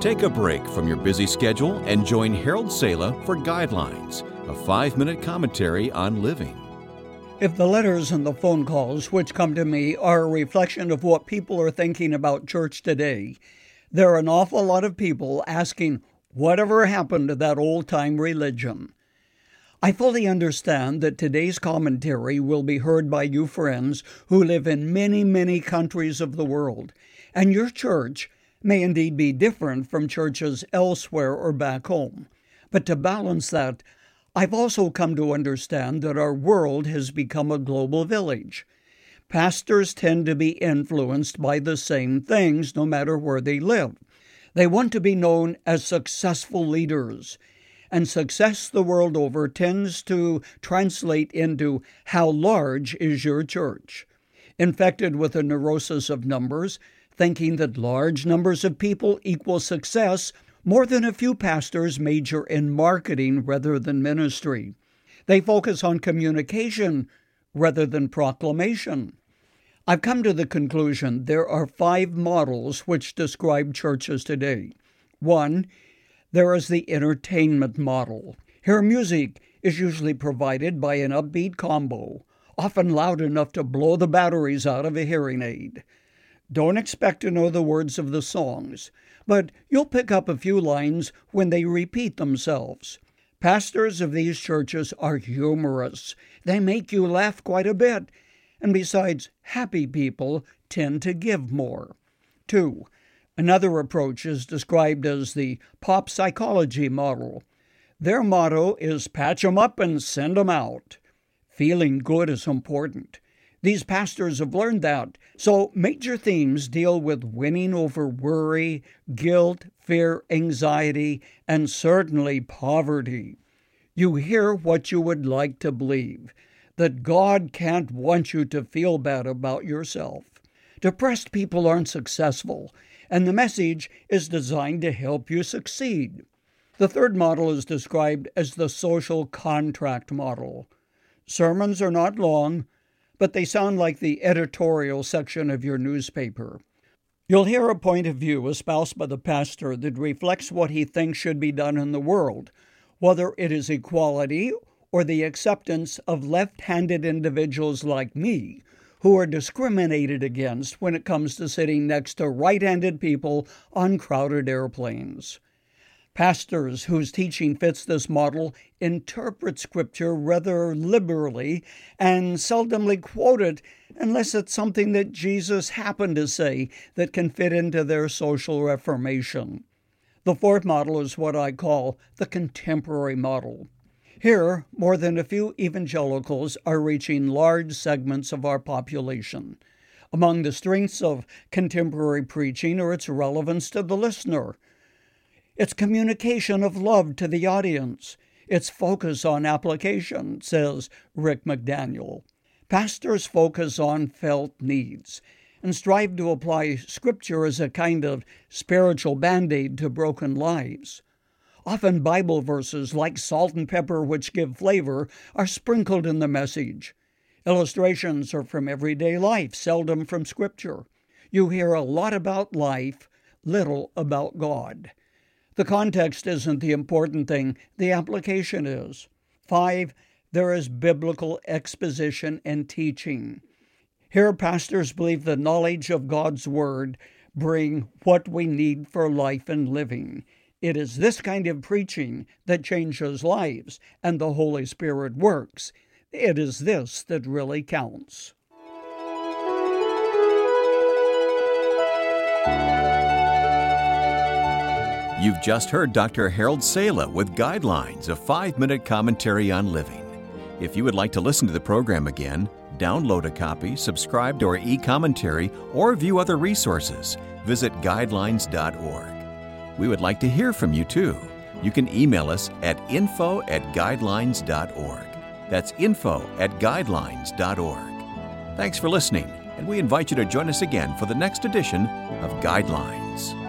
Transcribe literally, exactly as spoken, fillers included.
Take a break from your busy schedule and join Harold Sala for Guidelines, a five-minute commentary on living. If the letters and the phone calls which come to me are a reflection of what people are thinking about church today, there are an awful lot of people asking, whatever happened to that old-time religion? I fully understand that today's commentary will be heard by you friends who live in many, many countries of the world, and your church may indeed be different from churches elsewhere or back home. But to balance that, I've also come to understand that our world has become a global village. Pastors tend to be influenced by the same things no matter where they live. They want to be known as successful leaders. And success the world over tends to translate into how large is your church. Infected with a neurosis of numbers, thinking that large numbers of people equal success, more than a few pastors major in marketing rather than ministry. They focus on communication rather than proclamation. I've come to the conclusion there are five models which describe churches today. One, there is the entertainment model. Here, music is usually provided by an upbeat combo, often loud enough to blow the batteries out of a hearing aid. Don't expect to know the words of the songs, but you'll pick up a few lines when they repeat themselves. Pastors of these churches are humorous. They make you laugh quite a bit, and besides, happy people tend to give more. Two, another approach is described as the pop psychology model. Their motto is patch 'em up and send 'em out. Feeling good is important. These pastors have learned that, so major themes deal with winning over worry, guilt, fear, anxiety, and certainly poverty. You hear what you would like to believe, that God can't want you to feel bad about yourself. Depressed people aren't successful, and the message is designed to help you succeed. The third model is described as the social contract model. Sermons are not long, but they sound like the editorial section of your newspaper. You'll hear a point of view espoused by the pastor that reflects what he thinks should be done in the world, whether it is equality or the acceptance of left-handed individuals like me, who are discriminated against when it comes to sitting next to right-handed people on crowded airplanes. Pastors whose teaching fits this model interpret Scripture rather liberally and seldomly quote it unless it's something that Jesus happened to say that can fit into their social reformation. The fourth model is what I call the contemporary model. Here, more than a few evangelicals are reaching large segments of our population. Among the strengths of contemporary preaching are its relevance to the listener, its communication of love to the audience, its focus on application, says Rick McDaniel. Pastors focus on felt needs and strive to apply Scripture as a kind of spiritual band-aid to broken lives. Often Bible verses like salt and pepper, which give flavor, are sprinkled in the message. Illustrations are from everyday life, seldom from Scripture. You hear a lot about life, little about God. The context isn't the important thing, the application is. Five, there is biblical exposition and teaching. Here, pastors believe the knowledge of God's Word bring what we need for life and living. It is this kind of preaching that changes lives, and the Holy Spirit works. It is this that really counts. You've just heard Doctor Harold Sala with Guidelines, a five-minute commentary on living. If you would like to listen to the program again, download a copy, subscribe to our e-commentary, or view other resources, visit guidelines dot org. We would like to hear from you, too. You can email us at info at guidelines dot org. That's info at guidelines dot org. Thanks for listening, and we invite you to join us again for the next edition of Guidelines.